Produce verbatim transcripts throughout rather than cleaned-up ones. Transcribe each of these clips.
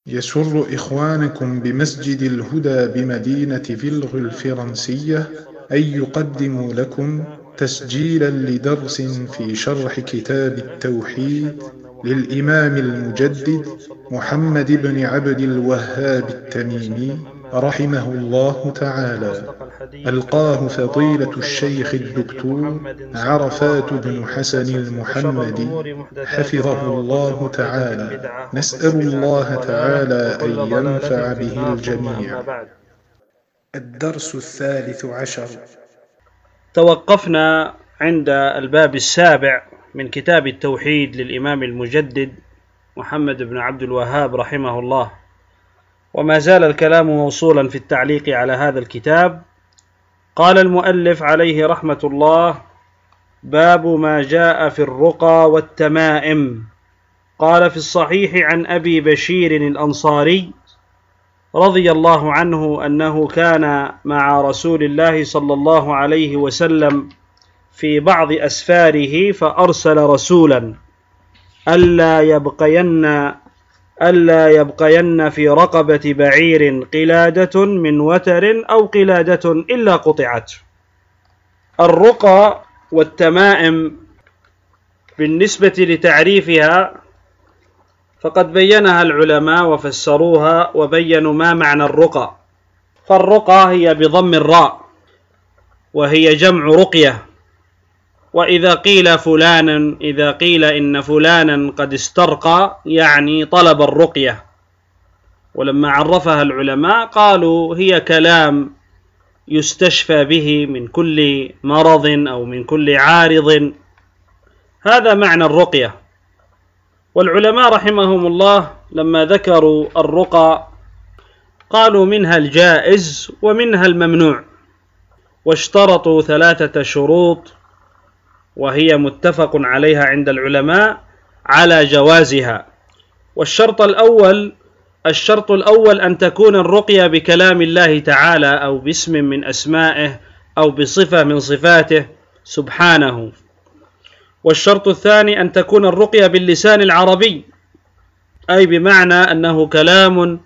يسر إخوانكم بمسجد الهدى بمدينة فيلغ الفرنسية أن يقدموا لكم تسجيلا لدرس في شرح كتاب التوحيد للإمام المجدد محمد بن عبد الوهاب التميمي رحمه الله تعالى. ألقاه فضيلة الشيخ الدكتور عرفات بن حسن المحمدي حفظه الله تعالى. نسأل الله تعالى أن ينفع به الجميع. الدرس الثالث عشر. توقفنا عند الباب السابع من كتاب التوحيد للإمام المجدد محمد بن عبد الوهاب رحمه الله، وما زال الكلام موصولا في التعليق على هذا الكتاب. قال المؤلف عليه رحمة الله: باب ما جاء في الرقى والتمائم. قال في الصحيح عن أبي بشير الأنصاري رضي الله عنه أنه كان مع رسول الله صلى الله عليه وسلم في بعض أسفاره فأرسل رسولا ألا يبقين ألا يبقين في رقبة بعير قلادة من وتر أو قلادة إلا قطعت. الرقى والتمائم بالنسبة لتعريفها فقد بينها العلماء وفسروها وبينوا ما معنى الرقى. فالرقى هي بضم الراء وهي جمع رقية. وإذا قيل فلانا إذا قيل إن فلانا قد استرقى يعني طلب الرقية. ولما عرفها العلماء قالوا هي كلام يستشفى به من كل مرض أو من كل عارض. هذا معنى الرقية. والعلماء رحمهم الله لما ذكروا الرقى قالوا منها الجائز ومنها الممنوع، واشترطوا ثلاثة شروط وهي متفق عليها عند العلماء على جوازها. والشرط الأول الشرط الأول أن تكون الرقية بكلام الله تعالى أو باسم من أسمائه أو بصفة من صفاته سبحانه. والشرط الثاني أن تكون الرقية باللسان العربي، أي بمعنى أنه كلام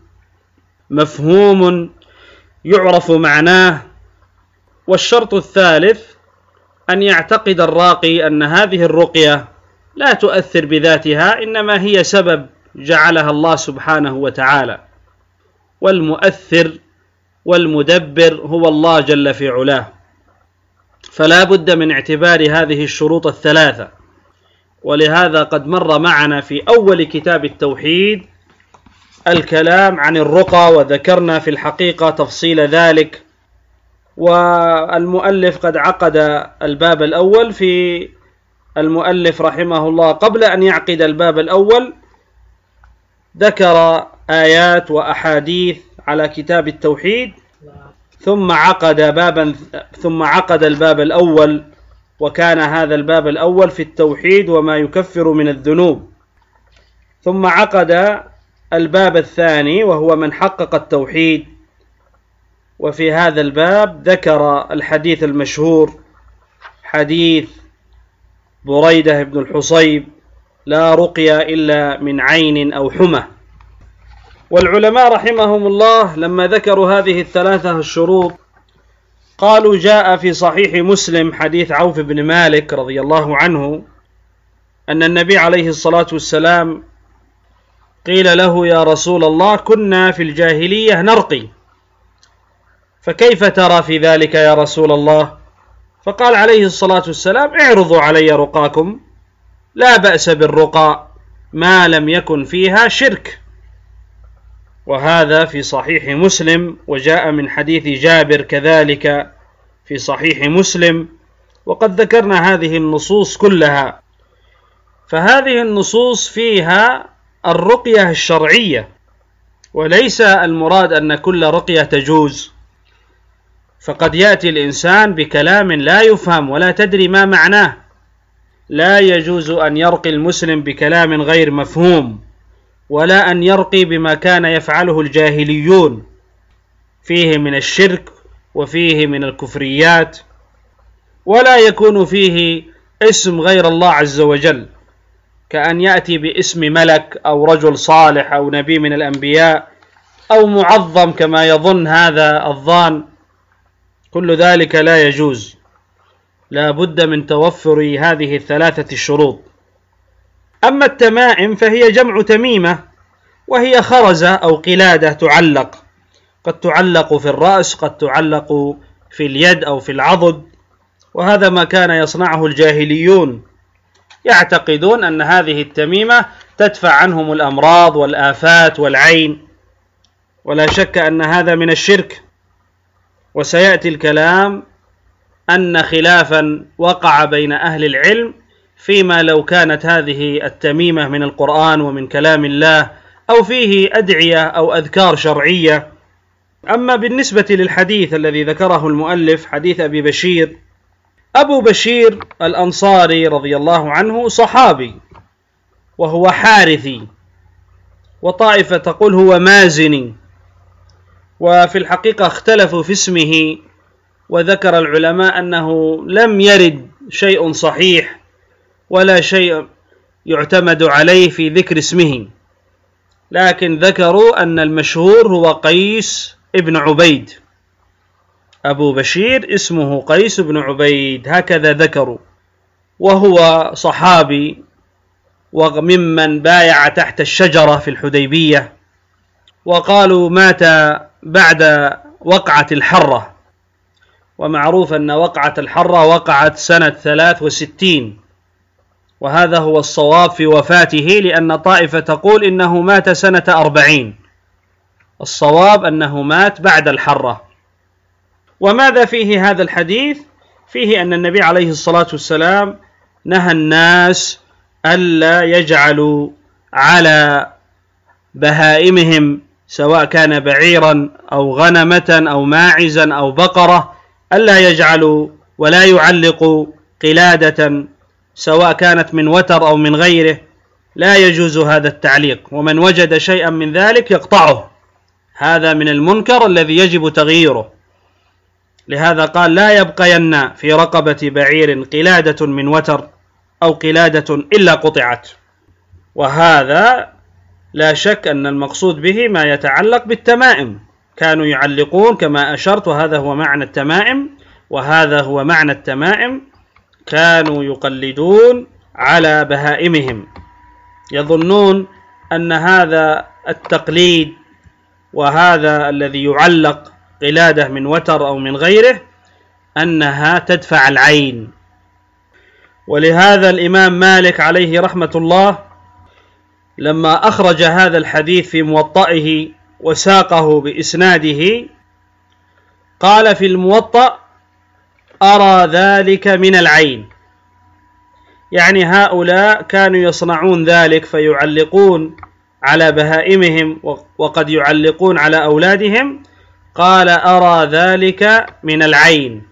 مفهوم يعرف معناه. والشرط الثالث أن يعتقد الراقي أن هذه الرقية لا تؤثر بذاتها، إنما هي سبب جعلها الله سبحانه وتعالى، والمؤثر والمدبر هو الله جل في علاه. فلا بد من اعتبار هذه الشروط الثلاثة. ولهذا قد مر معنا في أول كتاب التوحيد الكلام عن الرقى، وذكرنا في الحقيقة تفصيل ذلك. والمؤلف قد عقد الباب الأول في المؤلف رحمه الله قبل أن يعقد الباب الأول ذكر آيات وأحاديث على كتاب التوحيد، ثم عقد بابا ثم عقد الباب الأول، وكان هذا الباب الأول في التوحيد وما يكفر من الذنوب. ثم عقد الباب الثاني وهو من حقق التوحيد، وفي هذا الباب ذكر الحديث المشهور حديث بريدة بن الحصيب: لا رقية إلا من عين أو حمى. والعلماء رحمهم الله لما ذكروا هذه الثلاثة الشروط قالوا جاء في صحيح مسلم حديث عوف بن مالك رضي الله عنه أن النبي عليه الصلاة والسلام قيل له: يا رسول الله، كنا في الجاهلية نرقي، فكيف ترى في ذلك يا رسول الله؟ فقال عليه الصلاة والسلام: اعرضوا علي رقاكم، لا بأس بالرقى ما لم يكن فيها شرك. وهذا في صحيح مسلم، وجاء من حديث جابر كذلك في صحيح مسلم. وقد ذكرنا هذه النصوص كلها. فهذه النصوص فيها الرقية الشرعية، وليس المراد أن كل رقية تجوز. فقد يأتي الإنسان بكلام لا يفهم ولا تدري ما معناه. لا يجوز أن يرقي المسلم بكلام غير مفهوم، ولا أن يرقي بما كان يفعله الجاهليون فيه من الشرك وفيه من كأن يأتي باسم ملك أو رجل صالح أو نبي من الأنبياء أو معظم كما يظن هذا الظان، كل ذلك لا يجوز، لا بد من توفر هذه الثلاثة الشروط. أما التمائم فهي جمع تميمة، وهي خرزة أو قلادة تعلق، قد تعلق في الرأس، قد تعلق في اليد أو في العضد، وهذا ما كان يصنعه الجاهليون، يعتقدون أن هذه التميمة تدفع عنهم الأمراض والآفات والعين، ولا شك أن هذا من الشرك. وسيأتي الكلام أن خلافا وقع بين أهل العلم فيما لو كانت هذه التميمة من القرآن ومن كلام الله أو فيه أدعية أو أذكار شرعية. أما بالنسبة للحديث الذي ذكره المؤلف، حديث أبي بشير، أبو بشير الأنصاري رضي الله عنه صحابي وهو حارثي، وطائفة تقول هو مازني، وفي الحقيقة اختلفوا في اسمه، وذكر العلماء أنه لم يرد شيء صحيح ولا شيء يعتمد عليه في ذكر اسمه، لكن ذكروا أن المشهور هو قيس ابن عبيد، أبو بشير اسمه قيس بن عبيد، هكذا ذكروا، وهو صحابي وممن بايع تحت الشجرة في الحديبية، وقالوا مات بعد وقعة الحرة، ومعروف أن وقعة الحرة وقعت سنة ثلاث وستين، وهذا هو الصواب في وفاته، لأن طائفة تقول إنه مات سنة أربعين، الصواب أنه مات بعد الحرة. وماذا فيه هذا الحديث؟ فيه أن النبي عليه الصلاة والسلام نهى الناس ألا يجعلوا على بهائمهم، سواء كان بعيرا أو غنمة أو ماعزا أو بقرة، ألا يجعلوا ولا يعلقوا قلادة سواء كانت من وتر أو من غيره، لا يجوز هذا التعليق، ومن وجد شيئا من ذلك يقطعه، هذا من المنكر الذي يجب تغييره. لهذا قال لا يبقين في رقبة بعير قلادة من وتر أو قلادة إلا قطعت. وهذا لا شك أن المقصود به ما يتعلق بالتمائم، كانوا يعلقون كما أشرت، وهذا هو معنى التمائم، وهذا هو معنى التمائم، كانوا يقلدون على بهائمهم، يظنون أن هذا التقليد وهذا الذي يعلق قلادة من وتر أو من غيره أنها تدفع العين. ولهذا الإمام مالك عليه رحمة الله لما أخرج هذا الحديث في موطئه وساقه بإسناده قال في الموطأ أرى ذلك من العين، يعني هؤلاء كانوا يصنعون ذلك فيعلقون على بهائمهم وقد يعلقون على أولادهم، قال أرى ذلك من العين.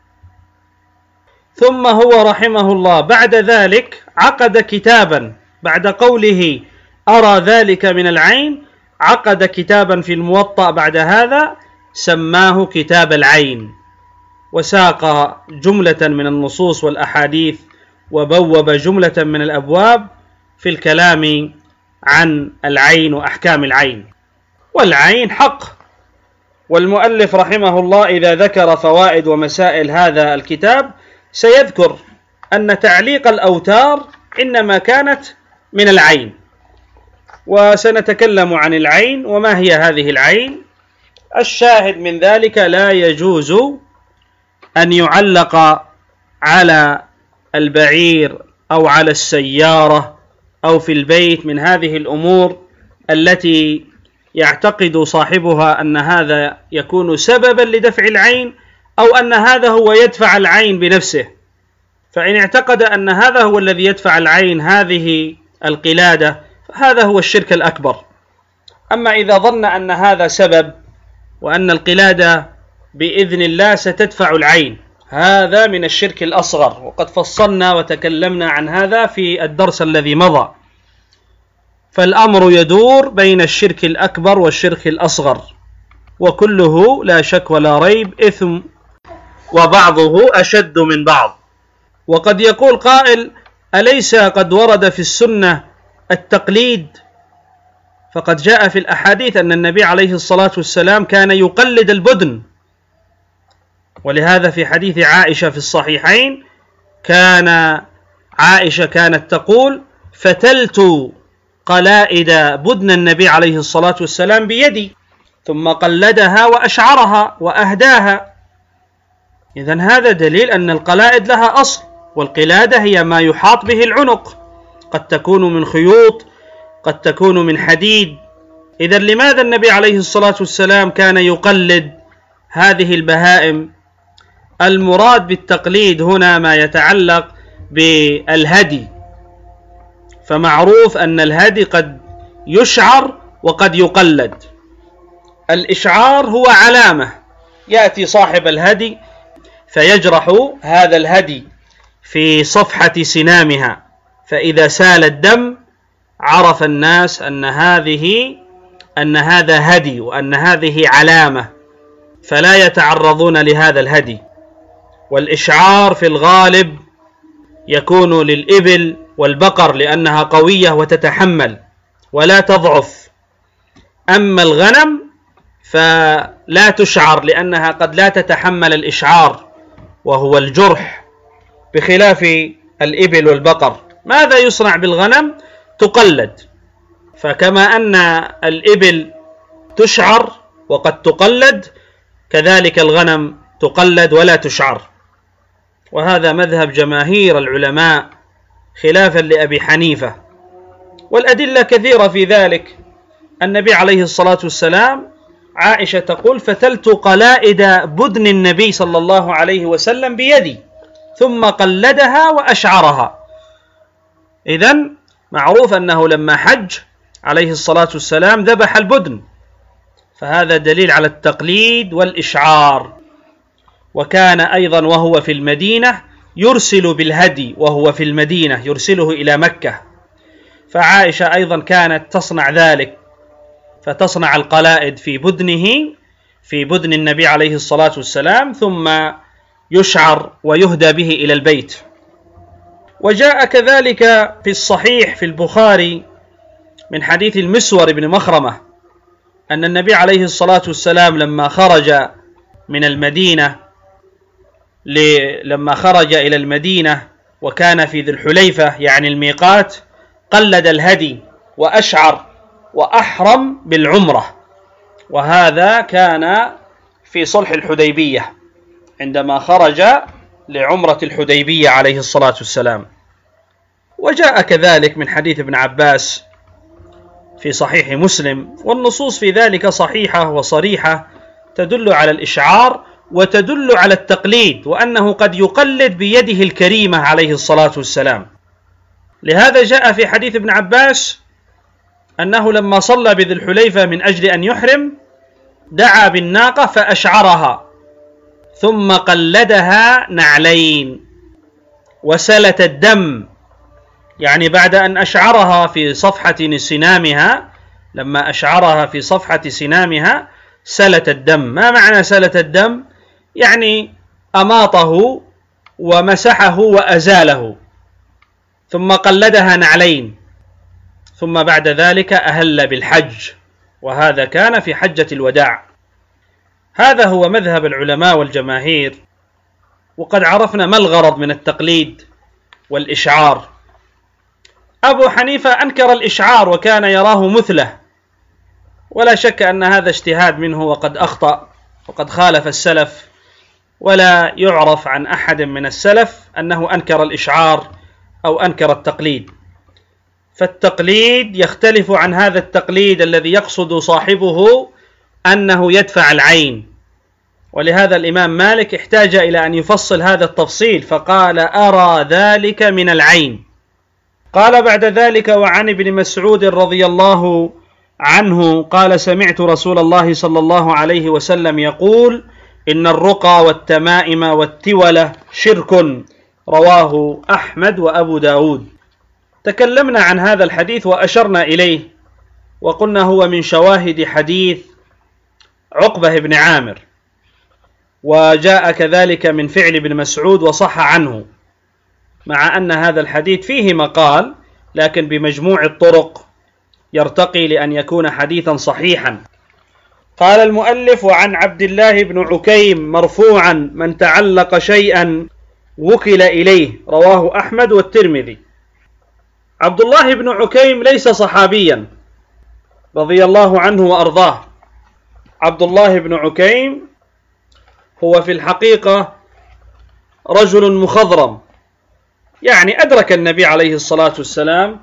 ثم هو رحمه الله بعد ذلك عقد كتابا، بعد قوله أرى ذلك من العين عقد كتابا في الموطأ بعد هذا سماه كتاب العين، وساق جملة من النصوص والأحاديث وبوب جملة من الأبواب في الكلام عن العين وأحكام العين. والعين حق، والمؤلف رحمه الله إذا ذكر فوائد ومسائل هذا الكتاب سيذكر أن تعليق الأوتار إنما كانت من العين، وسنتكلم عن العين وما هي هذه العين. الشاهد من ذلك لا يجوز أن يعلق على البعير أو على السيارة أو في البيت من هذه الأمور التي يعتقد صاحبها أن هذا يكون سببا لدفع العين أو أن هذا هو يدفع العين بنفسه. فإن اعتقد أن هذا هو الذي يدفع العين هذه القلادة فهذا هو الشرك الأكبر. أما إذا ظن أن هذا سبب وأن القلادة بإذن الله ستدفع العين، هذا من الشرك الأصغر، وقد فصلنا وتكلمنا عن هذا في الدرس الذي مضى. فالأمر يدور بين الشرك الأكبر والشرك الأصغر، وكله لا شك ولا ريب إثم، وبعضه أشد من بعض. وقد يقول قائل أليس قد ورد في السنة التقليد؟ فقد جاء في الأحاديث أن النبي عليه الصلاة والسلام كان يقلد البدن، ولهذا في حديث عائشة في الصحيحين كان عائشة كانت تقول: فتلت قلائد بدن النبي عليه الصلاة والسلام بيدي، ثم قلدها وأشعرها وأهداها. إذن هذا دليل أن القلائد لها أصل، والقلادة هي ما يحاط به العنق، قد تكون من خيوط، قد تكون من حديد. إذن لماذا النبي عليه الصلاة والسلام كان يقلد هذه البهائم؟ المراد بالتقليد هنا ما يتعلق بالهدي، فمعروف أن الهدي قد يشعر وقد يقلد. الإشعار هو علامة، يأتي صاحب الهدي فيجرح هذا الهدي في صفحة سنامها، فإذا سال الدم عرف الناس أن هذه أن هذا هدي وأن هذه علامة، فلا يتعرضون لهذا الهدي. والإشعار في الغالب يكون للإبل والبقر لأنها قوية وتتحمل ولا تضعف، أما الغنم فلا تشعر لأنها قد لا تتحمل الإشعار وهو الجرح، بخلاف الإبل والبقر. ماذا يصنع بالغنم؟ تقلد. فكما أن الإبل تشعر وقد تقلد، كذلك الغنم تقلد ولا تشعر، وهذا مذهب جماهير العلماء خلافا لأبي حنيفة. والأدلة كثيرة في ذلك. النبي عليه الصلاة والسلام، عائشة تقول: فتلت قلائد بدن النبي صلى الله عليه وسلم بيدي ثم قلدها وأشعرها. إذن معروف أنه لما حج عليه الصلاة والسلام ذبح البدن، فهذا دليل على التقليد والإشعار. وكان أيضا وهو في المدينة يرسل بالهدي، وهو في المدينة يرسله إلى مكة، فعائشة أيضا كانت تصنع ذلك، فتصنع القلائد في بدنه في بدن النبي عليه الصلاة والسلام، ثم يشعر ويهدى به إلى البيت. وجاء كذلك في الصحيح في البخاري من حديث المسور بن مخرمة أن النبي عليه الصلاة والسلام لما خرج من المدينة لما خرج إلى المدينة وكان في ذي الحليفة يعني الميقات، قلد الهدي وأشعر وأحرم بالعمرة، وهذا كان في صلح الحديبية عندما خرج لعمرة الحديبية عليه الصلاة والسلام. وجاء كذلك من حديث ابن عباس في صحيح مسلم، والنصوص في ذلك صحيحة وصريحة تدل على الإشعار وتدل على التقليد، وأنه قد يقلد بيده الكريمة عليه الصلاة والسلام. لهذا جاء في حديث ابن عباس أنه لما صلى بذي الحليفة من أجل أن يحرم دعا بالناقة فأشعرها ثم قلدها نعلين وسلت الدم، يعني بعد أن أشعرها في صفحة سنامها، لما أشعرها في صفحة سنامها سلت الدم. ما معنى سلت الدم؟ يعني أماطه ومسحه وأزاله، ثم قلدها نعلين، ثم بعد ذلك أهل بالحج، وهذا كان في حجة الوداع. هذا هو مذهب العلماء والجماهير. وقد عرفنا ما الغرض من التقليد والإشعار. أبو حنيفة أنكر الإشعار وكان يراه مثله، ولا شك أن هذا اجتهاد منه وقد أخطأ وقد خالف السلف، ولا يعرف عن أحد من السلف أنه أنكر الإشعار أو أنكر التقليد. فالتقليد يختلف عن هذا التقليد الذي يقصد صاحبه أنه يدفع العين، ولهذا الإمام مالك احتاج إلى أن يفصل هذا التفصيل فقال: أرى ذلك من العين. قال بعد ذلك: وعن ابن مسعود رضي الله عنه قال: سمعت رسول الله صلى الله عليه وسلم يقول: إن الرقى والتمائم والتولة شرك، رواه أحمد وأبو داود. تكلمنا عن هذا الحديث وأشرنا إليه وقلنا هو من شواهد حديث عقبة بن عامر، وجاء كذلك من فعل ابن مسعود وصح عنه. مع أن هذا الحديث فيه مقال، لكن بمجموع الطرق يرتقي لأن يكون حديثا صحيحا. قال المؤلف: وعن عبد الله بن عكيم مرفوعا: من تعلق شيئا وكل إليه، رواه أحمد والترمذي. عبد الله بن عكيم ليس صحابيا رضي الله عنه وأرضاه. عبد الله بن عكيم هو في الحقيقة رجل مخضرم، يعني أدرك النبي عليه الصلاة والسلام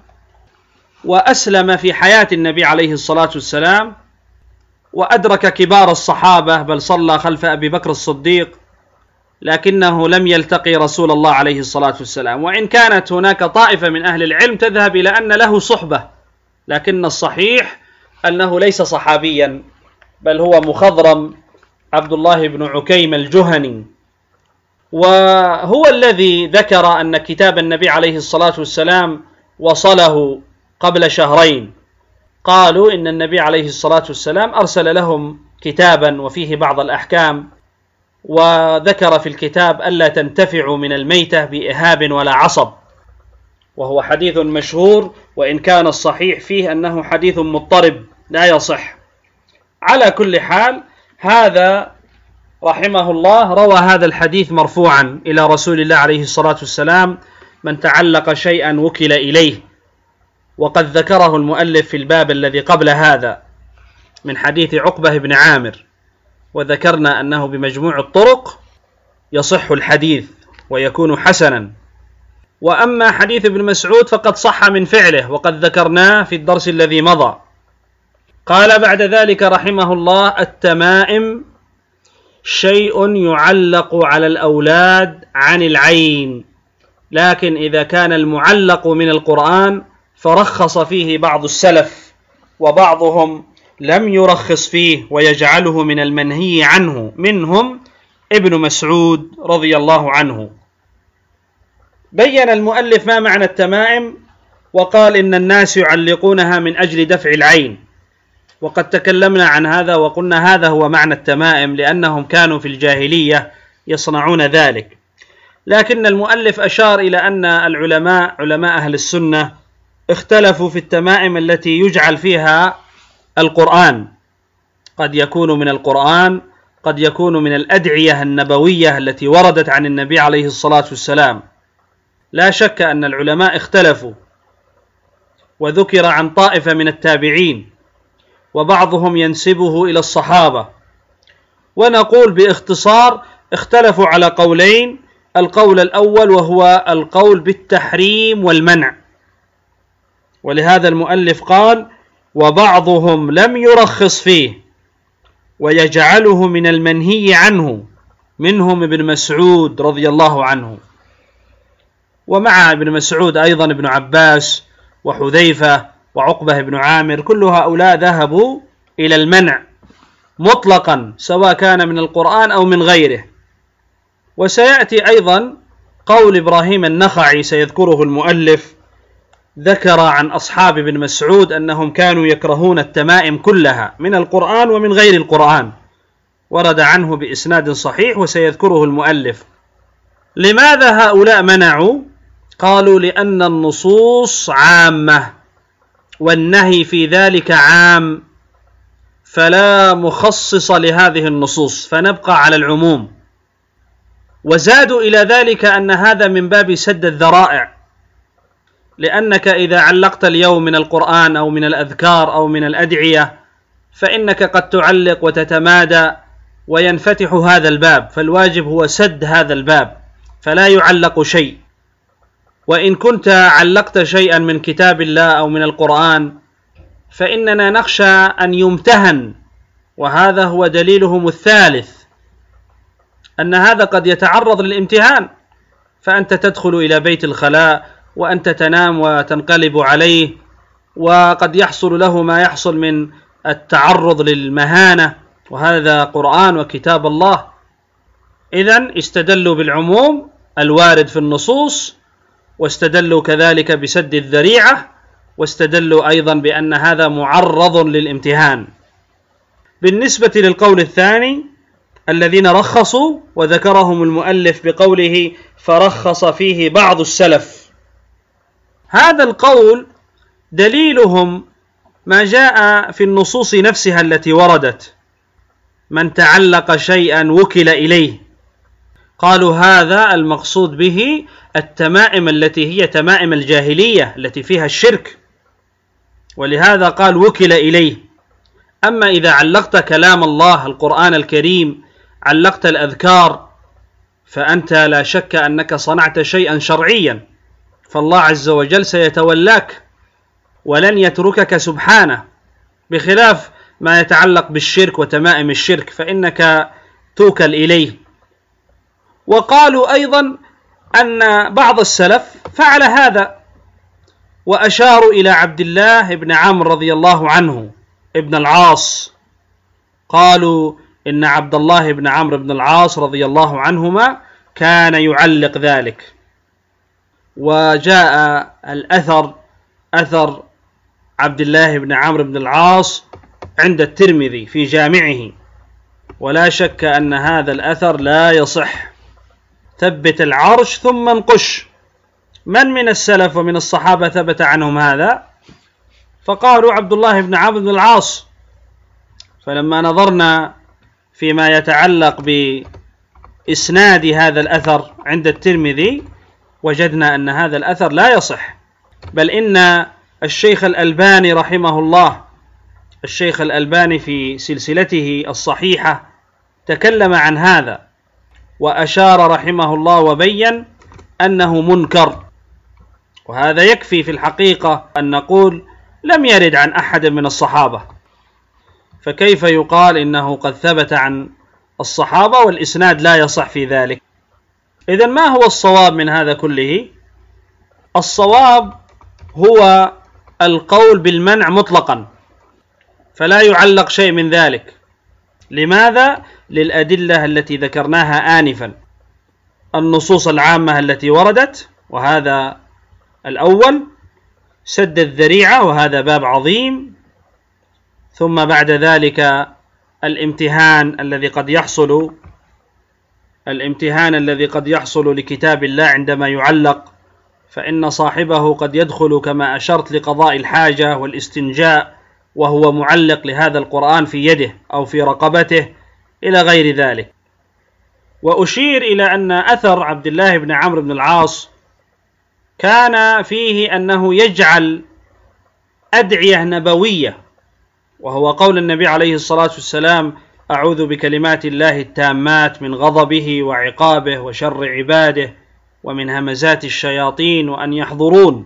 وأسلم في حياة النبي عليه الصلاة والسلام، وأدرك كبار الصحابة، بل صلى خلف أبي بكر الصديق، لكنه لم يلتقي رسول الله عليه الصلاة والسلام. وإن كانت هناك طائفة من أهل العلم تذهب إلى أن له صحبة، لكن الصحيح أنه ليس صحابيا، بل هو مخضرم عبد الله بن عكيم الجهني. وهو الذي ذكر أن كتاب النبي عليه الصلاة والسلام وصله قبل شهرين. قالوا إن النبي عليه الصلاة والسلام أرسل لهم كتابا وفيه بعض الأحكام، وذكر في الكتاب ألا تنتفعوا من الميتة بإهاب ولا عصب، وهو حديث مشهور، وإن كان الصحيح فيه أنه حديث مضطرب لا يصح. على كل حال، هذا رحمه الله روى هذا الحديث مرفوعا إلى رسول الله عليه الصلاة والسلام: من تعلق شيئا وكل إليه. وقد ذكره المؤلف في الباب الذي قبل هذا من حديث عقبة بن عامر، وذكرنا أنه بمجموع الطرق يصح الحديث ويكون حسنا. وأما حديث ابن مسعود فقد صح من فعله، وقد ذكرناه في الدرس الذي مضى. قال بعد ذلك رحمه الله: التمائم شيء يعلق على الأولاد عن العين، لكن إذا كان المعلق من القرآن فرخص فيه بعض السلف، وبعضهم لم يرخص فيه ويجعله من المنهي عنه، منهم ابن مسعود رضي الله عنه. بين المؤلف ما معنى التمائم، وقال إن الناس يعلقونها من أجل دفع العين، وقد تكلمنا عن هذا وقلنا هذا هو معنى التمائم، لأنهم كانوا في الجاهلية يصنعون ذلك. لكن المؤلف أشار إلى أن العلماء علماء أهل السنة اختلفوا في التمائم التي يجعل فيها القرآن، قد يكون من القرآن، قد يكون من الأدعية النبوية التي وردت عن النبي عليه الصلاة والسلام. لا شك أن العلماء اختلفوا، وذكر عن طائفة من التابعين، وبعضهم ينسبه إلى الصحابة. ونقول باختصار: اختلفوا على قولين. القول الأول وهو القول بالتحريم والمنع، ولهذا المؤلف قال: وبعضهم لم يرخص فيه ويجعله من المنهي عنه، منهم ابن مسعود رضي الله عنه، ومع ابن مسعود أيضا ابن عباس وحذيفة وعقبة بن عامر، كل هؤلاء ذهبوا إلى المنع مطلقا، سواء كان من القرآن أو من غيره. وسيأتي أيضا قول إبراهيم النخعي سيذكره المؤلف، ذكر عن أصحاب ابن مسعود أنهم كانوا يكرهون التمائم كلها من القرآن ومن غير القرآن، ورد عنه بإسناد صحيح وسيذكره المؤلف. لماذا هؤلاء منعوا؟ قالوا: لأن النصوص عامة والنهي في ذلك عام، فلا مخصص لهذه النصوص، فنبقى على العموم. وزادوا إلى ذلك أن هذا من باب سد الذرائع، لأنك إذا علقت اليوم من القرآن أو من الأذكار أو من الأدعية فإنك قد تعلق وتتمادى وينفتح هذا الباب، فالواجب هو سد هذا الباب، فلا يعلق شيء. وإن كنت علقت شيئا من كتاب الله أو من القرآن فإننا نخشى أن يمتهن، وهذا هو دليلهم الثالث، أن هذا قد يتعرض للامتهان، فأنت تدخل إلى بيت الخلاء وأنت تنام وتنقلب عليه، وقد يحصل له ما يحصل من التعرض للمهانة، وهذا قرآن وكتاب الله. إذن استدلوا بالعموم الوارد في النصوص، واستدلوا كذلك بسد الذريعة، واستدلوا أيضا بأن هذا معرض للامتهان. بالنسبة للقول الثاني الذين رخصوا، وذكرهم المؤلف بقوله فرخص فيه بعض السلف. هذا القول دليلهم ما جاء في النصوص نفسها التي وردت: من تعلق شيئا وكل إليه. قالوا هذا المقصود به التمائم التي هي تمائم الجاهلية التي فيها الشرك، ولهذا قال وكل إليه. أما إذا علقت كلام الله القرآن الكريم، علقت الأذكار، فأنت لا شك أنك صنعت شيئا شرعيا، فالله عز وجل سيتولاك ولن يتركك سبحانه، بخلاف ما يتعلق بالشرك وتمائم الشرك فإنك توكل إليه. وقالوا أيضا أن بعض السلف فعل هذا، وأشاروا إلى عبد الله بن عمرو رضي الله عنه ابن العاص. قالوا إن عبد الله بن عمرو بن العاص رضي الله عنهما كان يعلق ذلك. وجاء الأثر أثر عبد الله بن عمرو بن العاص عند الترمذي في جامعه، ولا شك أن هذا الأثر لا يصح. ثبت العرش ثم انقش. من من السلف ومن الصحابة ثبت عنهم هذا؟ فقالوا عبد الله بن عمرو بن العاص. فلما نظرنا فيما يتعلق بإسناد هذا الأثر عند الترمذي وجدنا أن هذا الأثر لا يصح، بل إن الشيخ الألباني رحمه الله الشيخ الألباني في سلسلته الصحيحة تكلم عن هذا وأشار رحمه الله وبين أنه منكر. وهذا يكفي في الحقيقة أن نقول لم يرد عن أحد من الصحابة، فكيف يقال إنه قد ثبت عن الصحابة والإسناد لا يصح في ذلك؟ إذن ما هو الصواب من هذا كله؟ الصواب هو القول بالمنع مطلقا، فلا يعلق شيء من ذلك. لماذا؟ للأدلة التي ذكرناها آنفا، النصوص العامة التي وردت، وهذا الأول، سد الذريعة وهذا باب عظيم، ثم بعد ذلك الامتهان الذي قد يحصل الامتهان الذي قد يحصل لكتاب الله عندما يعلق، فإن صاحبه قد يدخل كما أشرت لقضاء الحاجة والاستنجاء وهو معلق لهذا القرآن في يده أو في رقبته إلى غير ذلك. وأشير إلى أن أثر عبد الله بن عمرو بن العاص كان فيه أنه يجعل أدعية نبوية، وهو قول النبي عليه الصلاة والسلام: أعوذ بكلمات الله التامات من غضبه وعقابه وشر عباده ومن همزات الشياطين وأن يحضرون.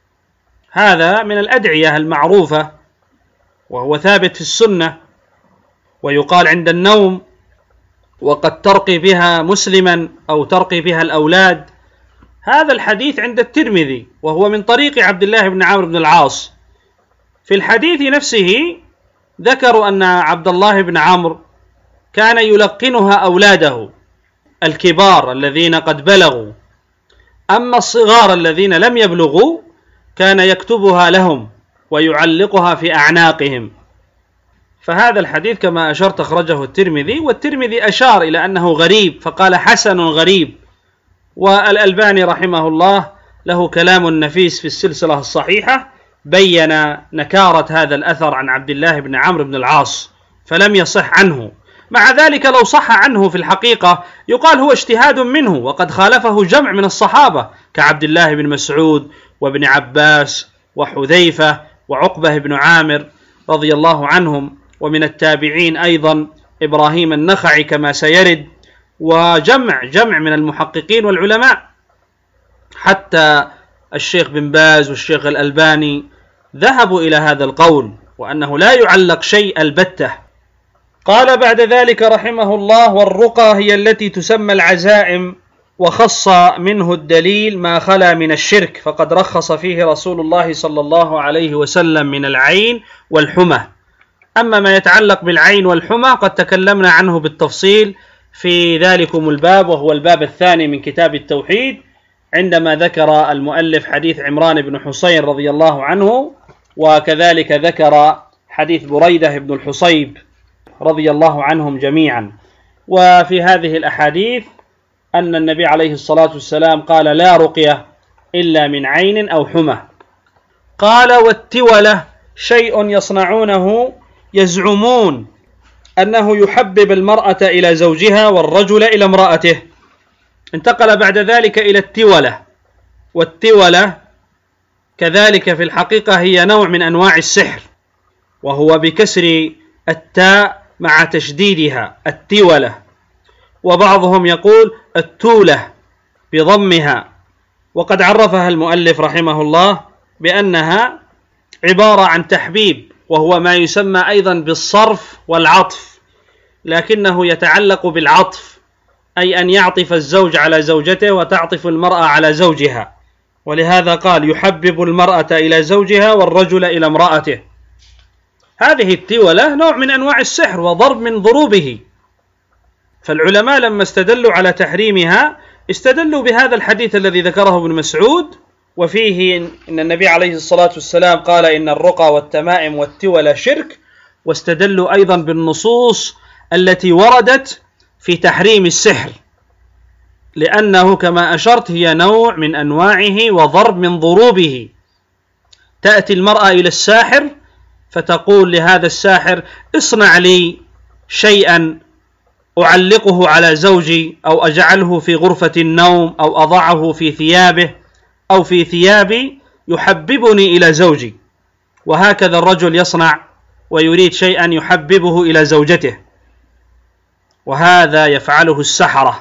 هذا من الأدعية المعروفة وهو ثابت في السنة، ويقال عند النوم، وقد ترقي بها مسلما أو ترقي بها الأولاد. هذا الحديث عند الترمذي وهو من طريق عبد الله بن عمرو بن العاص. في الحديث نفسه ذكروا أن عبد الله بن عمرو كان يلقنها أولاده الكبار الذين قد بلغوا، أما الصغار الذين لم يبلغوا كان يكتبها لهم ويعلقها في أعناقهم. فهذا الحديث كما أشرت أخرجه الترمذي، والترمذي أشار إلى أنه غريب فقال حسن غريب. والألباني رحمه الله له كلام نفيس في السلسلة الصحيحة بين نكارة هذا الأثر عن عبد الله بن عمرو بن العاص، فلم يصح عنه. مع ذلك لو صح عنه في الحقيقة يقال هو اجتهاد منه، وقد خالفه جمع من الصحابة كعبد الله بن مسعود وابن عباس وحذيفة وعقبة بن عامر رضي الله عنهم، ومن التابعين أيضا إبراهيم النخعي كما سيرد، وجمع جمع من المحققين والعلماء، حتى الشيخ بن باز والشيخ الألباني ذهبوا إلى هذا القول وأنه لا يعلق شيء البتة. قال بعد ذلك رحمه الله: والرقى هي التي تسمى العزائم، وخص منه الدليل ما خلا من الشرك، فقد رخص فيه رسول الله صلى الله عليه وسلم من العين والحمى. أما ما يتعلق بالعين والحمى قد تكلمنا عنه بالتفصيل في ذلكم الباب، وهو الباب الثاني من كتاب التوحيد، عندما ذكر المؤلف حديث عمران بن حصين رضي الله عنه، وكذلك ذكر حديث بريدة بن الحصيب رضي الله عنهم جميعا. وفي هذه الأحاديث أن النبي عليه الصلاة والسلام قال لا رقية إلا من عين أو حمى. قال والتولة شيء يصنعونه يزعمون أنه يحبب المرأة إلى زوجها والرجل إلى امرأته. انتقل بعد ذلك إلى التولة، والتولة كذلك في الحقيقة هي نوع من أنواع السحر، وهو بكسر التاء مع تشديدها التولة، وبعضهم يقول التولة بضمها. وقد عرفها المؤلف رحمه الله بأنها عبارة عن تحبيب، وهو ما يسمى أيضا بالصرف والعطف، لكنه يتعلق بالعطف، أي أن يعطف الزوج على زوجته وتعطف المرأة على زوجها، ولهذا قال يحبب المرأة إلى زوجها والرجل إلى امرأته. هذه التولة نوع من أنواع السحر وضرب من ضروبه، فالعلماء لما استدلوا على تحريمها استدلوا بهذا الحديث الذي ذكره ابن مسعود، وفيه إن النبي عليه الصلاة والسلام قال إن الرقى والتمائم والتولة شرك، واستدلوا أيضا بالنصوص التي وردت في تحريم السحر، لأنه كما أشرت هي نوع من أنواعه وضرب من ضروبه. تأتي المرأة إلى الساحر فتقول لهذا الساحر اصنع لي شيئا أعلقه على زوجي، أو أجعله في غرفة النوم، أو أضعه في ثيابه أو في ثيابي يحببني إلى زوجي. وهكذا الرجل يصنع ويريد شيئا يحببه إلى زوجته، وهذا يفعله السحرة.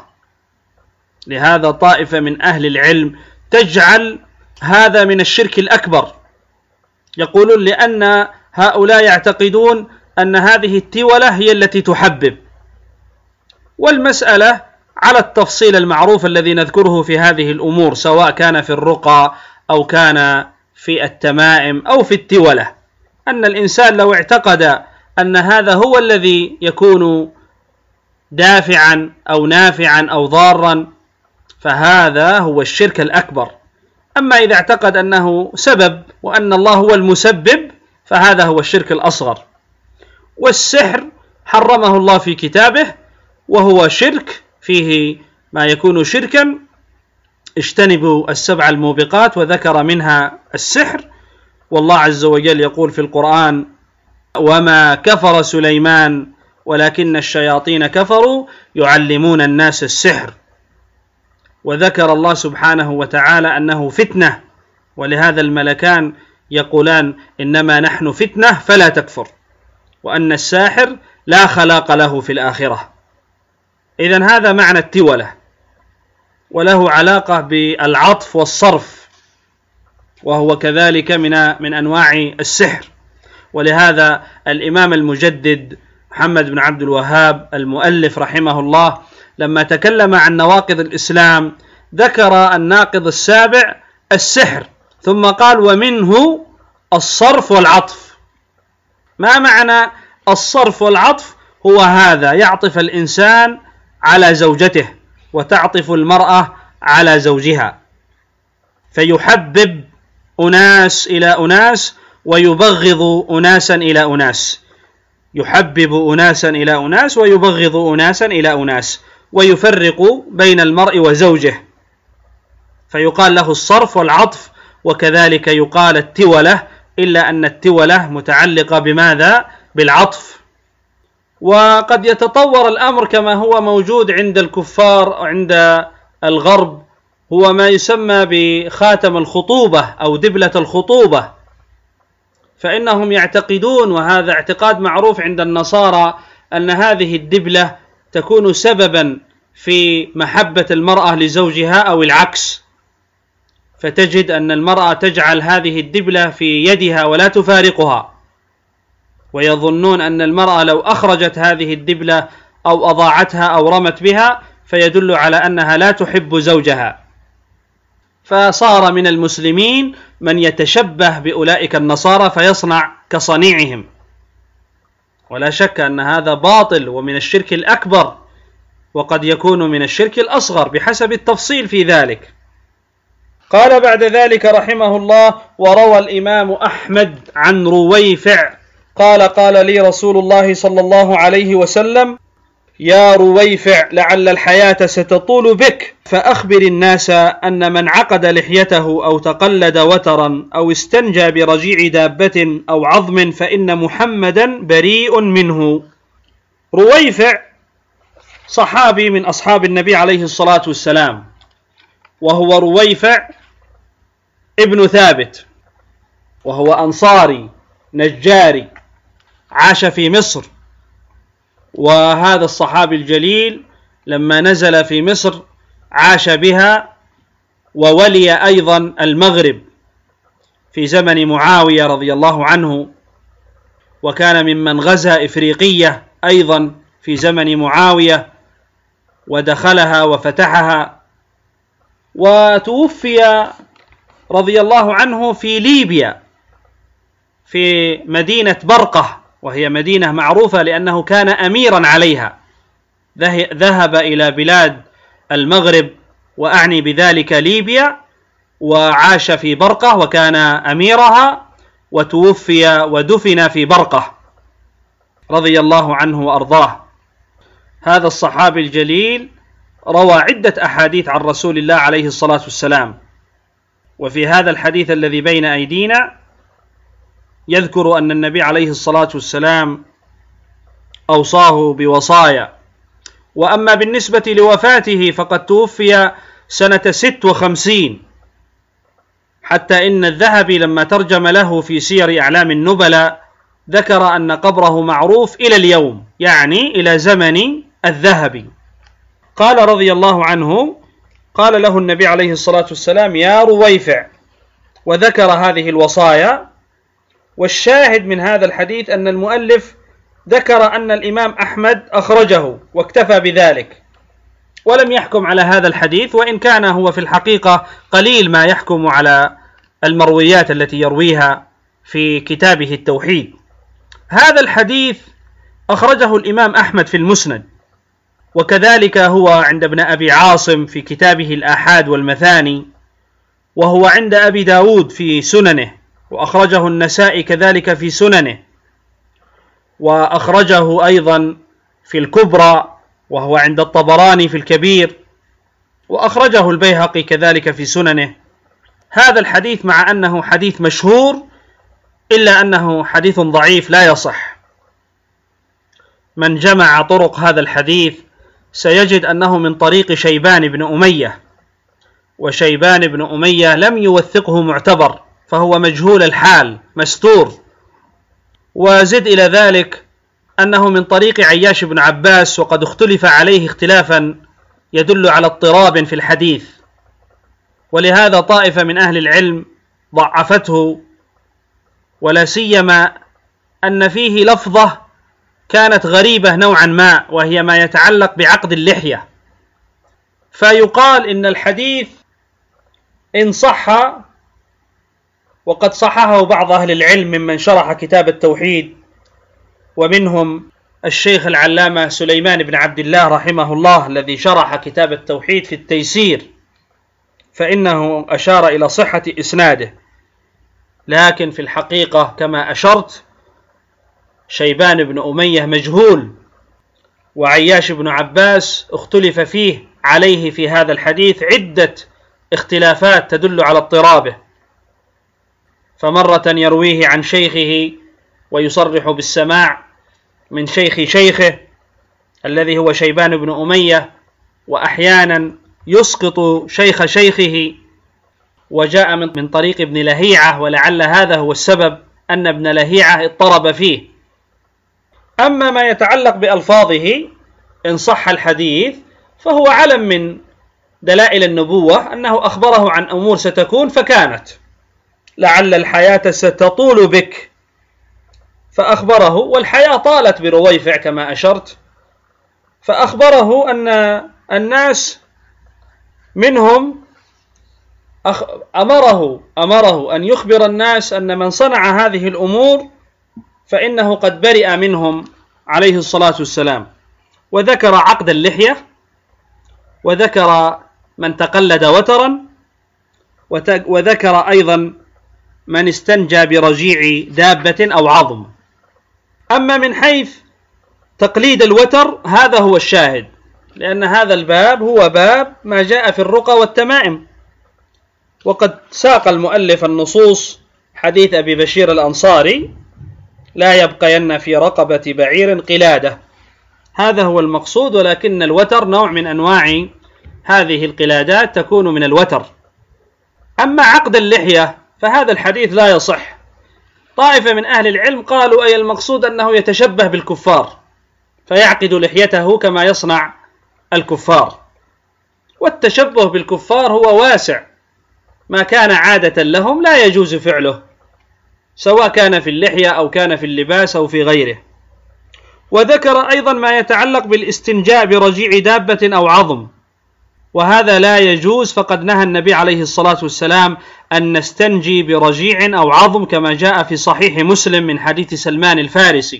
لهذا طائفة من أهل العلم تجعل هذا من الشرك الأكبر، يقولون لأن هؤلاء يعتقدون أن هذه التولة هي التي تحبب، والمسألة على التفصيل المعروف الذي نذكره في هذه الأمور، سواء كان في الرقى أو كان في التمائم أو في التولة، أن الإنسان لو اعتقد أن هذا هو الذي يكون دافعا أو نافعا أو ضارا فهذا هو الشرك الأكبر. أما إذا اعتقد أنه سبب وأن الله هو المسبب فهذا هو الشرك الأصغر. والسحر حرمه الله في كتابه، وهو شرك فيه ما يكون شركا. اجتنبوا السبع الموبقات وذكر منها السحر، والله عز وجل يقول في القرآن وما كفر سليمان ولكن الشياطين كفروا يعلمون الناس السحر. وذكر الله سبحانه وتعالى أنه فتنة، ولهذا الملكان يقولان إنما نحن فتنة فلا تكفر، وأن الساحر لا خلاق له في الآخرة. إذن هذا معنى التولة، وله علاقة بالعطف والصرف، وهو كذلك من من أنواع السحر. ولهذا الإمام المجدد محمد بن عبد الوهاب المؤلف رحمه الله لما تكلم عن نواقض الإسلام ذكر الناقض السابع السحر، ثم قال ومنه الصرف والعطف. ما معنى الصرف والعطف؟ هو هذا: يعطف الإنسان على زوجته وتعطف المرأة على زوجها، فيحبب أناس إلى أناس ويبغض أناسا إلى أناس، يحبب أناسا إلى أناس ويبغض أناسا إلى أناس، ويفرق بين المرء وزوجه، فيقال له الصرف والعطف. وكذلك يقال التولة، إلا أن التولة متعلقة بماذا؟ بالعطف. وقد يتطور الأمر كما هو موجود عند الكفار عند الغرب، هو ما يسمى بخاتم الخطوبة أو دبلة الخطوبة، فإنهم يعتقدون، وهذا اعتقاد معروف عند النصارى، أن هذه الدبلة تكون سببا في محبة المرأة لزوجها أو العكس، فتجد أن المرأة تجعل هذه الدبلة في يدها ولا تفارقها، ويظنون أن المرأة لو أخرجت هذه الدبلة أو أضاعتها أو رمت بها فيدل على أنها لا تحب زوجها. فصار من المسلمين من يتشبه بأولئك النصارى فيصنع كصنيعهم، ولا شك أن هذا باطل ومن الشرك الأكبر، وقد يكون من الشرك الأصغر بحسب التفصيل في ذلك. قال بعد ذلك رحمه الله: وروى الإمام أحمد عن رويفع قال: قال لي رسول الله صلى الله عليه وسلم: يا رويفع لعل الحياة ستطول بك، فأخبر الناس أن من عقد لحيته أو تقلد وترا أو استنجى برجيع دابة أو عظم فإن محمدا بريء منه. رويفع صحابي من أصحاب النبي عليه الصلاة والسلام، وهو رويفع ابن ثابت، وهو أنصاري نجاري عاش في مصر. وهذا الصحابي الجليل لما نزل في مصر عاش بها، وولي أيضا المغرب في زمن معاوية رضي الله عنه، وكان ممن غزا إفريقية أيضا في زمن معاوية ودخلها وفتحها. وتوفي رضي الله عنه في ليبيا في مدينة برقة، وهي مدينة معروفة لأنه كان أميرا عليها، ذهب إلى بلاد المغرب وأعني بذلك ليبيا، وعاش في برقة وكان أميرها، وتوفي ودفن في برقة رضي الله عنه وأرضاه. هذا الصحابي الجليل روى عدة أحاديث عن رسول الله عليه الصلاة والسلام، وفي هذا الحديث الذي بين أيدينا يذكر أن النبي عليه الصلاة والسلام أوصاه بوصايا. وأما بالنسبة لوفاته فقد توفي سنة ست وخمسين، حتى إن الذهبي لما ترجم له في سير أعلام النبلاء ذكر أن قبره معروف إلى اليوم، يعني إلى زمن الذهبي. قال رضي الله عنه: قال له النبي عليه الصلاة والسلام: يا رويفع، وذكر هذه الوصايا. والشاهد من هذا الحديث أن المؤلف ذكر أن الإمام أحمد أخرجه واكتفى بذلك، ولم يحكم على هذا الحديث، وإن كان هو في الحقيقة قليل ما يحكم على المرويات التي يرويها في كتابه التوحيد. هذا الحديث أخرجه الإمام أحمد في المسند، وكذلك هو عند ابن أبي عاصم في كتابه الآحاد والمثاني، وهو عند أبي داود في سننه، وأخرجه النسائي كذلك في سننه، وأخرجه أيضا في الكبرى، وهو عند الطبراني في الكبير، وأخرجه البيهقي كذلك في سننه. هذا الحديث مع أنه حديث مشهور إلا أنه حديث ضعيف لا يصح. من جمع طرق هذا الحديث سيجد أنه من طريق شيبان بن أمية، وشيبان بن أمية لم يوثقه معتبر، فهو مجهول الحال مستور. وزد إلى ذلك أنه من طريق عياش بن عباس، وقد اختلف عليه اختلافا يدل على اضطراب في الحديث، ولهذا طائفة من أهل العلم ضعفته، ولا سيما أن فيه لفظة كانت غريبة نوعا ما، وهي ما يتعلق بعقد اللحية. فيقال إن الحديث إن صح، وقد صححه بعض أهل العلم ممن شرح كتاب التوحيد، ومنهم الشيخ العلامة سليمان بن عبد الله رحمه الله الذي شرح كتاب التوحيد في التيسير، فإنه أشار إلى صحة إسناده. لكن في الحقيقة كما أشرت شيبان بن أمية مجهول، وعياش بن عباس اختلف فيه عليه في هذا الحديث عدة اختلافات تدل على اضطرابه، فمرة يرويه عن شيخه ويصرح بالسماع من شيخ شيخه الذي هو شيبان بن أمية، وأحيانا يسقط شيخ شيخه، وجاء من طريق ابن لهيعة، ولعل هذا هو السبب أن ابن لهيعة اضطرب فيه. أما ما يتعلق بألفاظه إن صح الحديث فهو علم من دلائل النبوة، أنه أخبره عن أمور ستكون فكانت، لعل الحياة ستطول بك، فأخبره، والحياة طالت برويفع كما أشرت، فأخبره أن الناس منهم أمره أمره أن يخبر الناس أن من صنع هذه الأمور فإنه قد برئ منهم عليه الصلاة والسلام. وذكر عقد اللحية، وذكر من تقلد وترا، وذكر أيضا من استنجى برجيع دابة أو عظم. أما من حيث تقليد الوتر هذا هو الشاهد، لأن هذا الباب هو باب ما جاء في الرقى والتمائم. وقد ساق المؤلف النصوص حديث أبي بشير الأنصاري: لا يبقين في رقبة بعير قلادة. هذا هو المقصود، ولكن الوتر نوع من أنواع هذه القلادات تكون من الوتر. أما عقد اللحية فهذا الحديث لا يصح. طائفة من أهل العلم قالوا أي المقصود أنه يتشبه بالكفار فيعقد لحيته كما يصنع الكفار، والتشبه بالكفار هو واسع، ما كان عادة لهم لا يجوز فعله، سواء كان في اللحية أو كان في اللباس أو في غيره. وذكر أيضا ما يتعلق بالاستنجاء برجيع دابة أو عظم، وهذا لا يجوز، فقد نهى النبي عليه الصلاة والسلام أن نستنجي برجيع أو عظم كما جاء في صحيح مسلم من حديث سلمان الفارسي.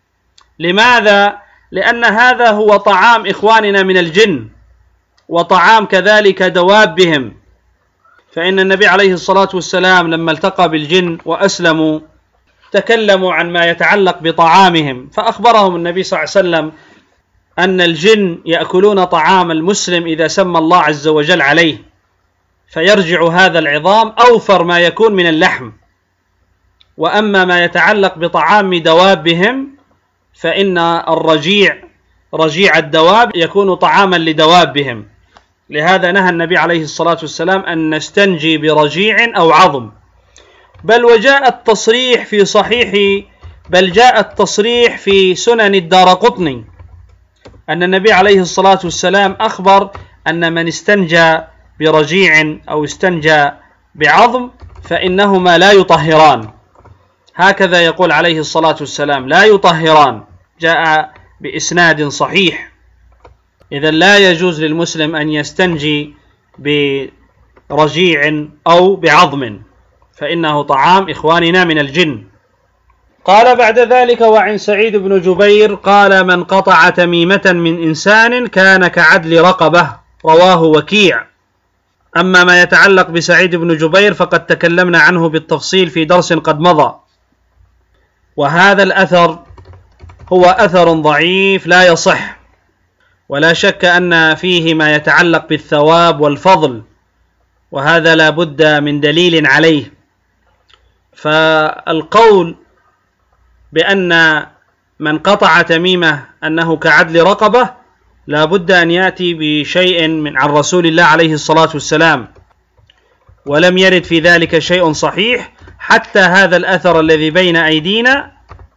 لماذا؟ لأن هذا هو طعام إخواننا من الجن، وطعام كذلك دوابهم، فإن النبي عليه الصلاة والسلام لما التقى بالجن وأسلموا تكلموا عن ما يتعلق بطعامهم، فأخبرهم النبي صلى الله عليه وسلم أن الجن يأكلون طعام المسلم إذا سمى الله عز وجل عليه، فيرجع هذا العظام أوفر ما يكون من اللحم. وأما ما يتعلق بطعام دوابهم فإن الرجيع رجيع الدواب يكون طعاما لدوابهم، لهذا نهى النبي عليه الصلاة والسلام أن نستنجي برجيع أو عظم. بل وجاء التصريح في صحيح بل جاء التصريح في سنن الدارقطني أن النبي عليه الصلاة والسلام أخبر أن من استنجى برجيع أو استنجى بعظم فإنهما لا يطهران، هكذا يقول عليه الصلاة والسلام: لا يطهران، جاء بإسناد صحيح. إذن لا يجوز للمسلم أن يستنجي برجيع أو بعظم، فإنه طعام إخواننا من الجن. قال بعد ذلك: وعن سعيد بن جبير قال: من قطع تميمة من إنسان كان كعدل رقبة، رواه وكيع. أما ما يتعلق بسعيد بن جبير فقد تكلمنا عنه بالتفصيل في درس قد مضى، وهذا الأثر هو أثر ضعيف لا يصح، ولا شك أن فيه ما يتعلق بالثواب والفضل، وهذا لا بد من دليل عليه. فالقول بأن من قطع تميمة أنه كعدل رقبة لا بد أن يأتي بشيء من عن رسول الله عليه الصلاة والسلام، ولم يرد في ذلك شيء صحيح. حتى هذا الأثر الذي بين أيدينا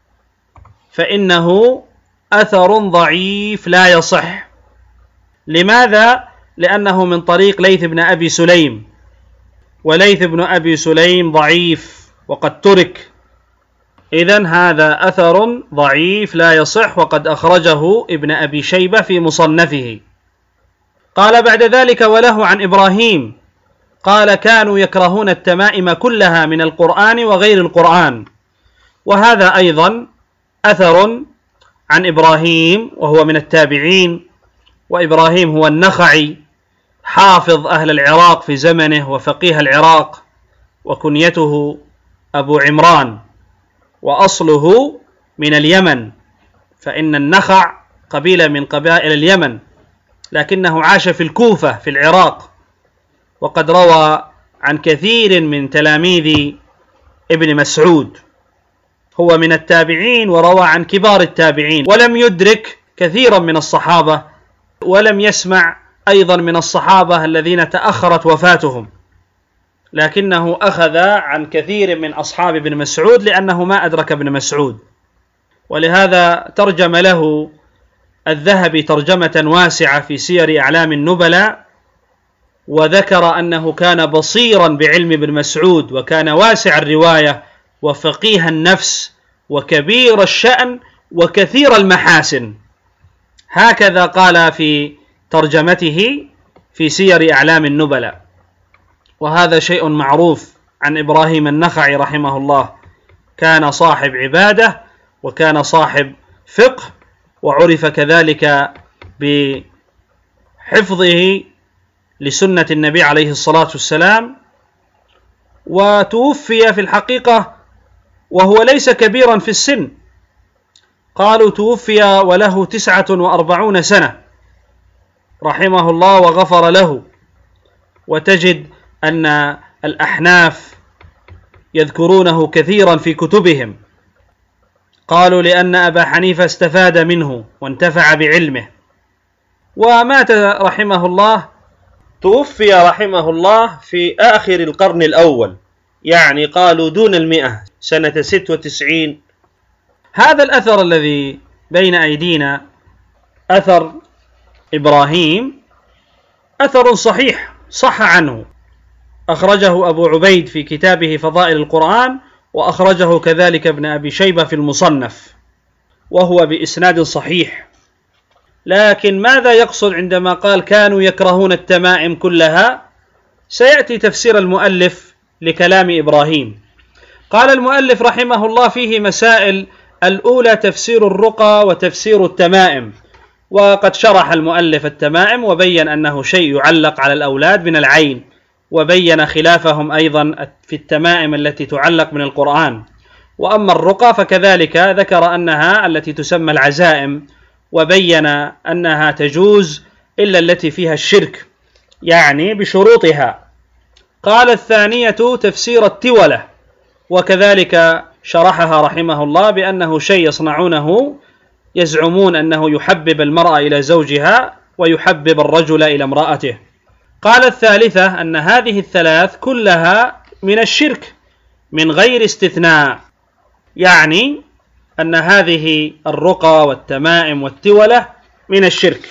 فإنه أثر ضعيف لا يصح. لماذا؟ لأنه من طريق ليث بن أبي سليم، وليث بن أبي سليم ضعيف وقد ترك، إذن هذا أثر ضعيف لا يصح، وقد أخرجه ابن أبي شيبة في مصنفه. قال بعد ذلك: وله عن إبراهيم قال: كانوا يكرهون التمائم كلها من القرآن وغير القرآن. وهذا أيضا أثر عن إبراهيم، وهو من التابعين، وإبراهيم هو النخعي حافظ أهل العراق في زمنه وفقيه العراق، وكنيته أبو عمران، وأصله من اليمن، فإن النخع قبيلة من قبائل اليمن، لكنه عاش في الكوفة في العراق، وقد روى عن كثير من تلاميذ ابن مسعود. هو من التابعين وروى عن كبار التابعين، ولم يدرك كثيرا من الصحابة، ولم يسمع أيضا من الصحابة الذين تأخرت وفاتهم، لكنه أخذ عن كثير من أصحاب ابن مسعود لأنه ما أدرك ابن مسعود. ولهذا ترجم له الذهبي ترجمة واسعة في سير أعلام النبلاء، وذكر أنه كان بصيرا بعلم ابن مسعود، وكان واسع الرواية وفقيه النفس وكبير الشأن وكثير المحاسن، هكذا قال في ترجمته في سير أعلام النبلاء. وهذا شيء معروف عن إبراهيم النخعي رحمه الله، كان صاحب عبادة وكان صاحب فقه، وعرف كذلك بحفظه لسنة النبي عليه الصلاة والسلام، وتوفي في الحقيقة وهو ليس كبيرا في السن، قالوا توفي وله تسعة وأربعون سنة رحمه الله وغفر له. وتجد أن الأحناف يذكرونه كثيرا في كتبهم، قالوا لأن أبا حنيفة استفاد منه وانتفع بعلمه. ومات رحمه الله، توفي رحمه الله في آخر القرن الأول، يعني قالوا دون المئة، سنة ست وتسعين. هذا الأثر الذي بين أيدينا أثر إبراهيم أثر صحيح صح عنه، أخرجه أبو عبيد في كتابه فضائل القرآن، وأخرجه كذلك ابن أبي شيبة في المصنف، وهو بإسناد صحيح. لكن ماذا يقصد عندما قال كانوا يكرهون التمائم كلها؟ سيأتي تفسير المؤلف لكلام إبراهيم. قال المؤلف رحمه الله فيه مسائل: الأولى تفسير الرقى وتفسير التمائم، وقد شرح المؤلف التمائم وبين أنه شيء يعلق على الأولاد من العين، وبين خلافهم أيضا في التمائم التي تعلق من القرآن. وأما الرقى فكذلك ذكر أنها التي تسمى العزائم، وبين أنها تجوز إلا التي فيها الشرك، يعني بشروطها. قال الثانية تفسير التولة، وكذلك شرحها رحمه الله بأنه شيء يصنعونه يزعمون أنه يحبب المرأة إلى زوجها ويحبب الرجل إلى امرأته. قال الثالثة أن هذه الثلاث كلها من الشرك من غير استثناء، يعني أن هذه الرقى والتمائم والتولة من الشرك.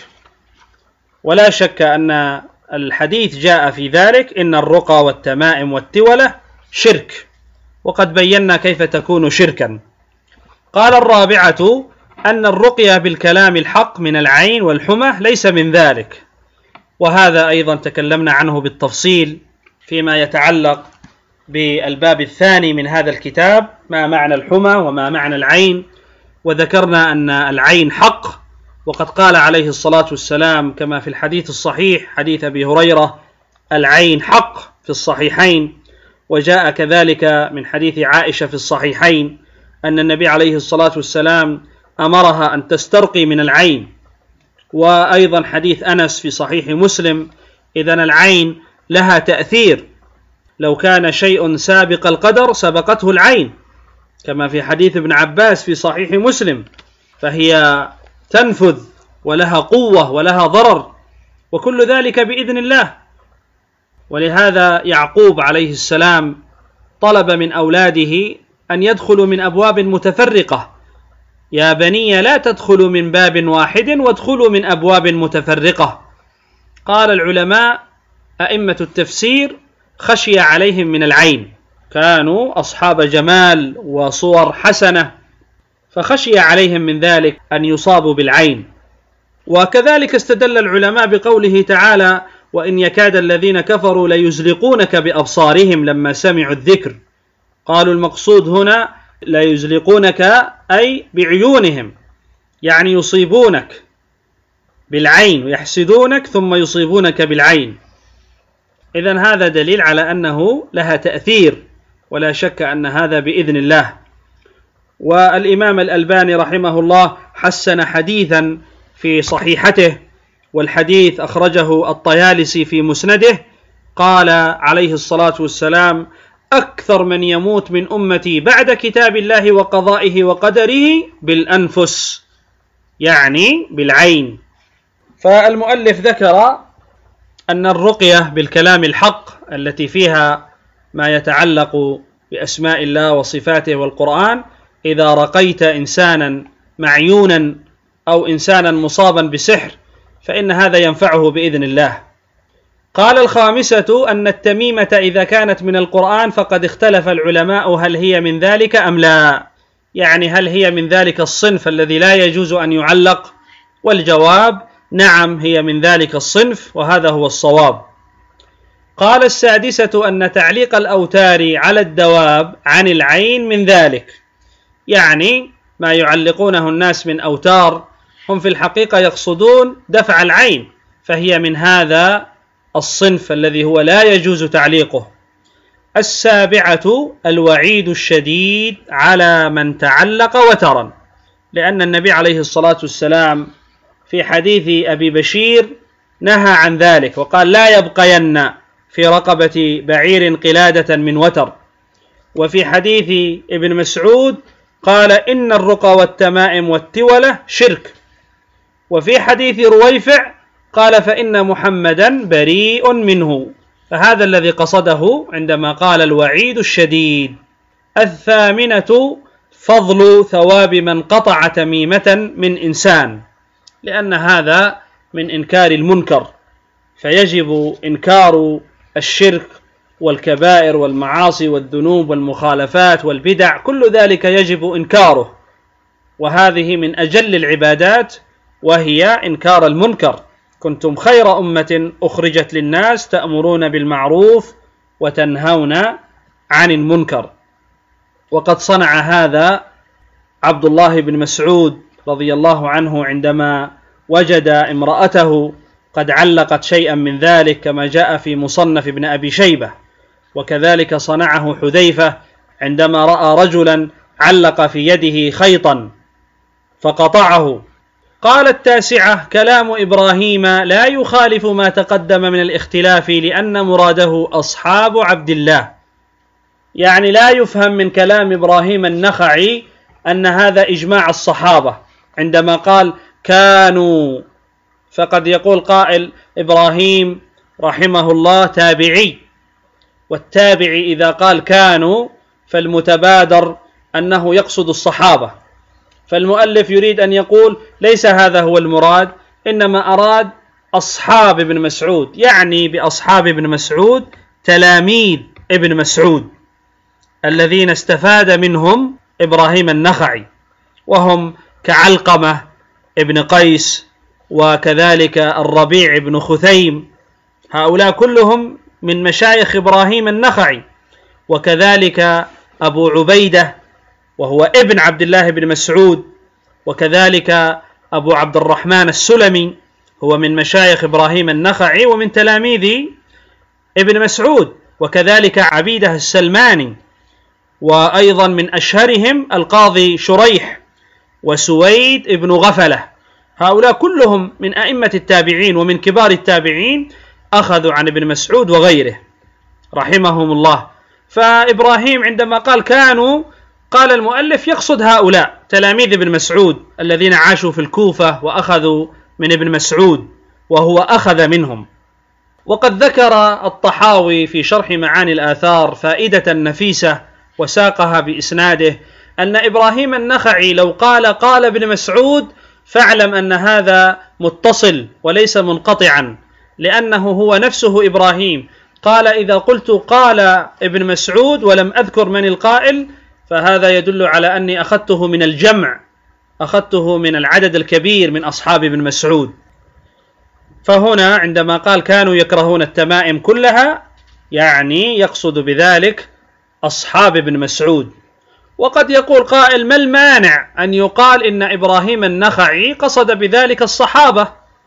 ولا شك أن الحديث جاء في ذلك: إن الرقى والتمائم والتولة شرك، وقد بينا كيف تكون شركا. قال الرابعة أن الرقية بالكلام الحق من العين والحمى ليس من ذلك، وهذا أيضا تكلمنا عنه بالتفصيل فيما يتعلق بالباب الثاني من هذا الكتاب: ما معنى الحمى وما معنى العين. وذكرنا أن العين حق، وقد قال عليه الصلاة والسلام كما في الحديث الصحيح حديث أبي هريرة: العين حق في الصحيحين. وجاء كذلك من حديث عائشة في الصحيحين أن النبي عليه الصلاة والسلام أمرها أن تسترقي من العين. وأيضا حديث أنس في صحيح مسلم: إذن العين لها تأثير، لو كان شيء سابق القدر سبقته العين، كما في حديث ابن عباس في صحيح مسلم، فهي تنفذ ولها قوة ولها ضرر، وكل ذلك بإذن الله. ولهذا يعقوب عليه السلام طلب من أولاده أن يدخلوا من أبواب متفرقة: يا بني لا تدخلوا من باب واحد وادخلوا من أبواب متفرقة. قال العلماء أئمة التفسير: خشي عليهم من العين، كانوا أصحاب جمال وصور حسنة، فخشي عليهم من ذلك أن يصابوا بالعين. وكذلك استدل العلماء بقوله تعالى: وإن يكاد الذين كفروا ليزلقونك بأبصارهم لما سمعوا الذكر. قالوا المقصود هنا لا يزلقونك أي بعيونهم، يعني يصيبونك بالعين ويحسدونك ثم يصيبونك بالعين. إذن هذا دليل على أنه لها تأثير، ولا شك أن هذا بإذن الله. والإمام الألباني رحمه الله حسن حديثا في صحيحته، والحديث أخرجه الطيالسي في مسنده، قال عليه الصلاة والسلام: أكثر من يموت من أمتي بعد كتاب الله وقضائه وقدره بالأنفس، يعني بالعين. فالمؤلف ذكر أن الرقية بالكلام الحق التي فيها ما يتعلق بأسماء الله وصفاته والقرآن، إذا رقيت إنسانا معيونا أو إنسانا مصابا بسحر فإن هذا ينفعه بإذن الله. قال الخامسة أن التميمة إذا كانت من القرآن فقد اختلف العلماء هل هي من ذلك أم لا، يعني هل هي من ذلك الصنف الذي لا يجوز أن يعلق؟ والجواب: نعم، هي من ذلك الصنف، وهذا هو الصواب. قال السادسة أن تعليق الأوتار على الدواب عن العين من ذلك، يعني ما يعلقونه الناس من أوتار هم في الحقيقة يقصدون دفع العين، فهي من هذا الصنف الذي هو لا يجوز تعليقه. السابعة الوعيد الشديد على من تعلق وترا، لأن النبي عليه الصلاة والسلام في حديث أبي بشير نهى عن ذلك وقال لا يبقين في رقبة بعير قلادة من وتر. وفي حديث ابن مسعود قال إن الرقى والتمائم والتولة شرك. وفي حديث رويفع قال فإن محمدا بريء منه. فهذا الذي قصده عندما قال الوعيد الشديد. الثامنة فضل ثواب من قطع تميمة من إنسان، لأن هذا من إنكار المنكر، فيجب إنكار الشرك والكبائر والمعاصي والذنوب والمخالفات والبدع، كل ذلك يجب إنكاره، وهذه من أجل العبادات وهي إنكار المنكر. كنتم خير أمة أخرجت للناس تأمرون بالمعروف وتنهون عن المنكر. وقد صنع هذا عبد الله بن مسعود رضي الله عنه عندما وجد امرأته قد علقت شيئا من ذلك كما جاء في مصنف ابن أبي شيبة. وكذلك صنعه حذيفة عندما رأى رجلا علق في يده خيطا فقطعه. قال التاسعة كلام إبراهيم لا يخالف ما تقدم من الاختلاف لأن مراده أصحاب عبد الله، يعني لا يفهم من كلام إبراهيم النخعي أن هذا إجماع الصحابة عندما قال كانوا. فقد يقول قائل إبراهيم رحمه الله تابعي، والتابعي إذا قال كانوا فالمتبادر أنه يقصد الصحابة، فالمؤلف يريد أن يقول ليس هذا هو المراد، إنما أراد أصحاب ابن مسعود، يعني بأصحاب ابن مسعود تلاميذ ابن مسعود الذين استفاد منهم إبراهيم النخعي، وهم كعلقمة ابن قيس وكذلك الربيع بن خثيم، هؤلاء كلهم من مشايخ إبراهيم النخعي. وكذلك أبو عبيدة وهو ابن عبد الله بن مسعود، وكذلك أبو عبد الرحمن السلمي هو من مشايخ إبراهيم النخعي ومن تلاميذ ابن مسعود، وكذلك عبيدة السلماني، وأيضا من أشهرهم القاضي شريح وسويد ابن غفلة، هؤلاء كلهم من أئمة التابعين ومن كبار التابعين أخذوا عن ابن مسعود وغيره رحمهم الله. فإبراهيم عندما قال كانوا، قال المؤلف يقصد هؤلاء تلاميذ ابن مسعود الذين عاشوا في الكوفة وأخذوا من ابن مسعود وهو أخذ منهم. وقد ذكر الطحاوي في شرح معاني الآثار فائدة نفيسة وساقها بإسناده أن إبراهيم النخعي لو قال قال ابن مسعود فاعلم أن هذا متصل وليس منقطعا، لأنه هو نفسه إبراهيم قال إذا قلت قال ابن مسعود ولم أذكر من القائل فهذا يدل على أني أخذته من الجمع، أخذته من العدد الكبير من أصحاب ابن مسعود. فهنا عندما قال كانوا يكرهون التمائم كلها يعني يقصد بذلك أصحاب ابن مسعود. وقد يقول قائل ما المانع أن يقال إن إبراهيم النخعي قصد بذلك الصحابة،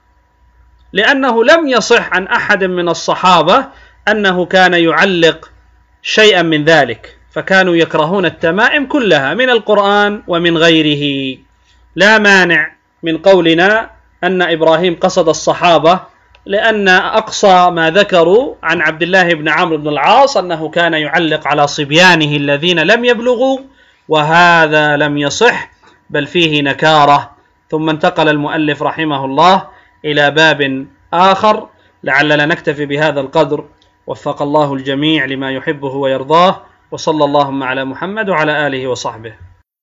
لأنه لم يصح عن أحد من الصحابة أنه كان يعلق شيئا من ذلك، فكانوا يكرهون التمائم كلها من القرآن ومن غيره. لا مانع من قولنا أن إبراهيم قصد الصحابة، لأن أقصى ما ذكروا عن عبد الله بن عمرو بن العاص أنه كان يعلق على صبيانه الذين لم يبلغوا، وهذا لم يصح بل فيه نكارة. ثم انتقل المؤلف رحمه الله إلى باب آخر، لعلنا نكتفي بهذا القدر. وفق الله الجميع لما يحبه ويرضاه، وصلى اللهم على محمد وعلى آله وصحبه.